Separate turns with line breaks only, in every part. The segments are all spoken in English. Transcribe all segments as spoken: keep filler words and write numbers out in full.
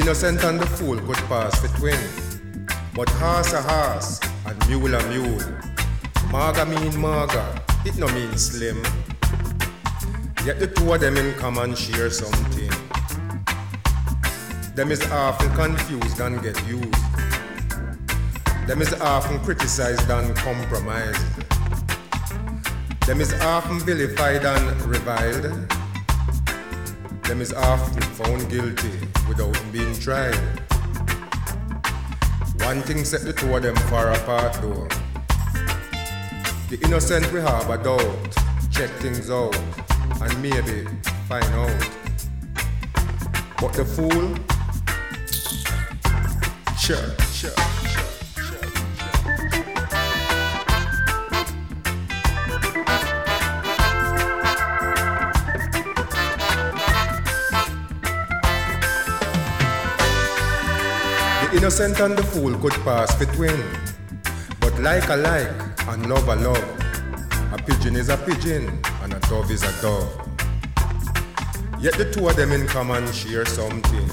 innocent and the fool could pass for twin. But horse a horse and mule a mule. Marga mean marga, it no mean slim. Yet the two of them in common share something. Them is often confused and get used. Them is often criticized and compromised. Them is often vilified and reviled. Them is often found guilty without being tried. One thing set the two of them far apart though. The innocent we have a doubt, check things out, and maybe find out. But the fool, sure, sure, sure. Innocent and the fool could pass for twin, but like a like and love a love. A pigeon is a pigeon and a dove is a dove. Yet the two of them in common share something.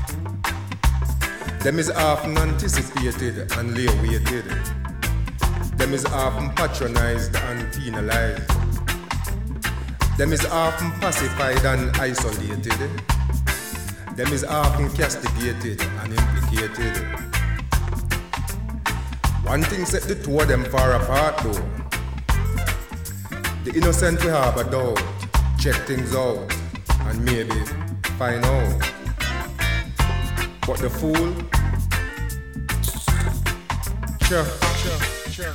Them is often anticipated and lay-weighted. Them is often patronized and penalized. Them is often pacified and isolated. Them is often castigated and implicated. One thing set the two of them far apart though. The innocent we have a doubt, check things out, and maybe find out. But the fool, sure, sure, sure, sure.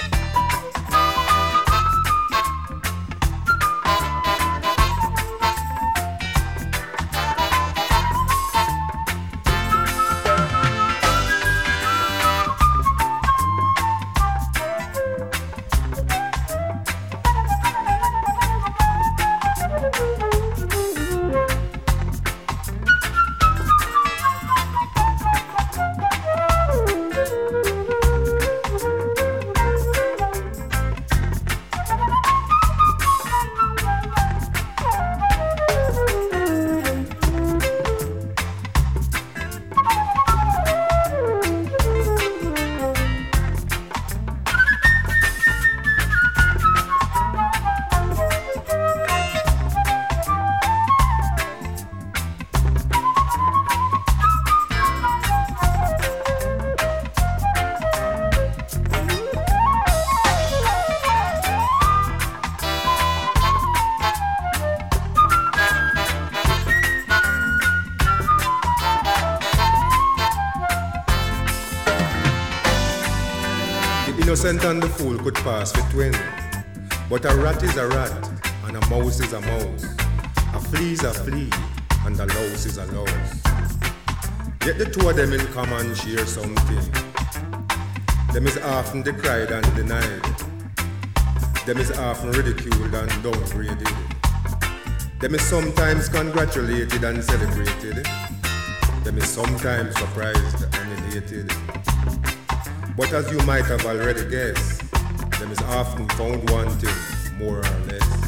Innocent and the fool could pass for twin, but a rat is a rat and a mouse is a mouse. A flea is a flea and a louse is a louse. Yet the two of them in common share something. Them is often decried and denied. Them is often ridiculed and downgraded. Them is sometimes congratulated and celebrated. Them is sometimes surprised and elated. But as you might have already guessed, them is often found wanting more or less.